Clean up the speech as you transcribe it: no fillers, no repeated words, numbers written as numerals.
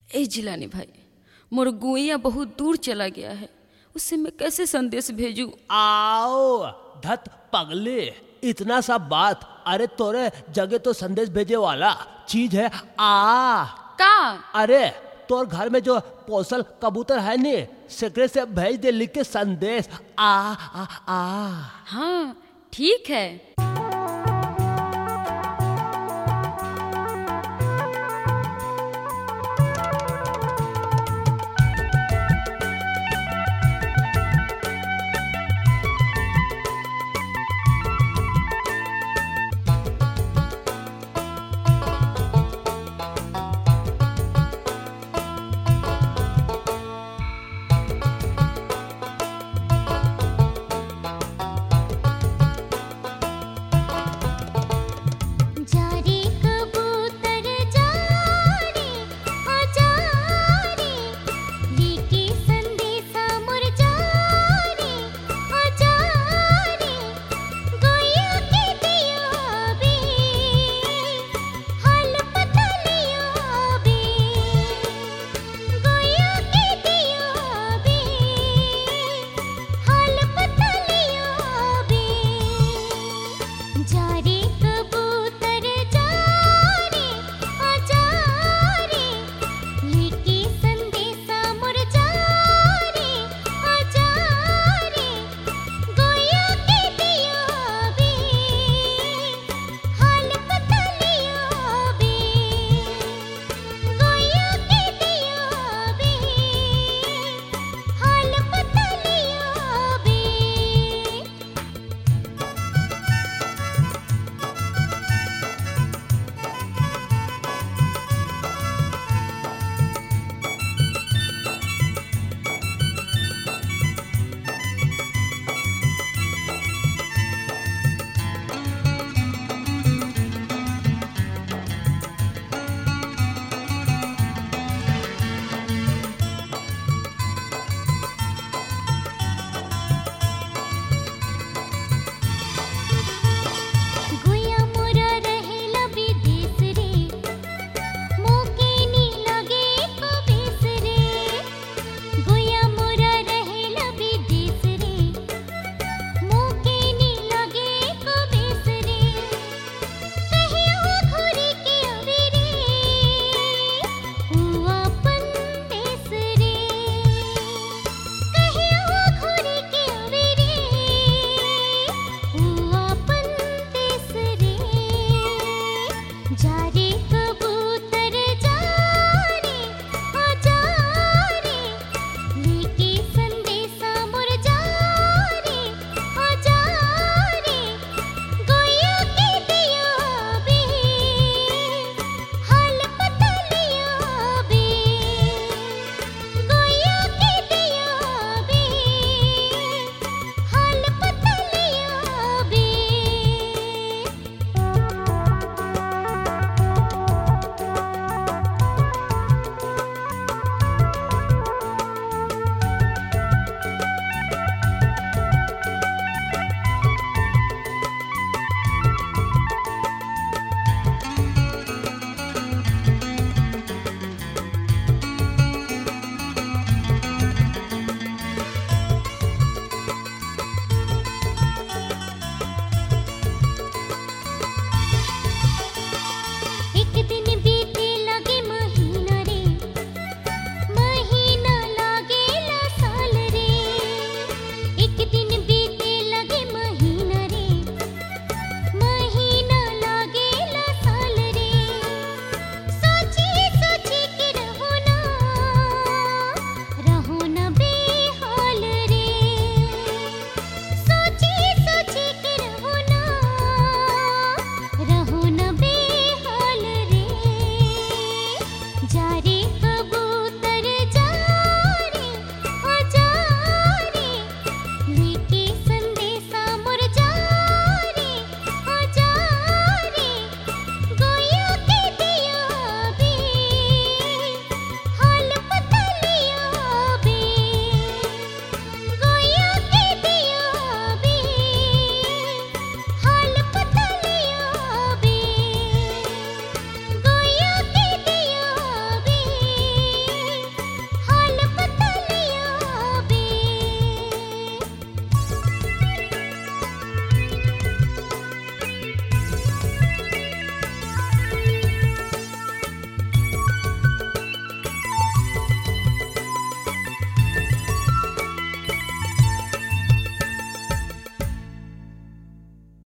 ए जिलानी भाई, मोर गुइया बहुत दूर चला गया है, उससे मैं कैसे संदेश भेजूं? आओ धत पगले, इतना सा बात। अरे तोरे जगह तो संदेश भेजे वाला चीज है आ। का? अरे तोर घर में जो पोसल कबूतर है नी, सेकरे से भेज दे लिख के संदेश आ आ आ। हाँ ठीक है।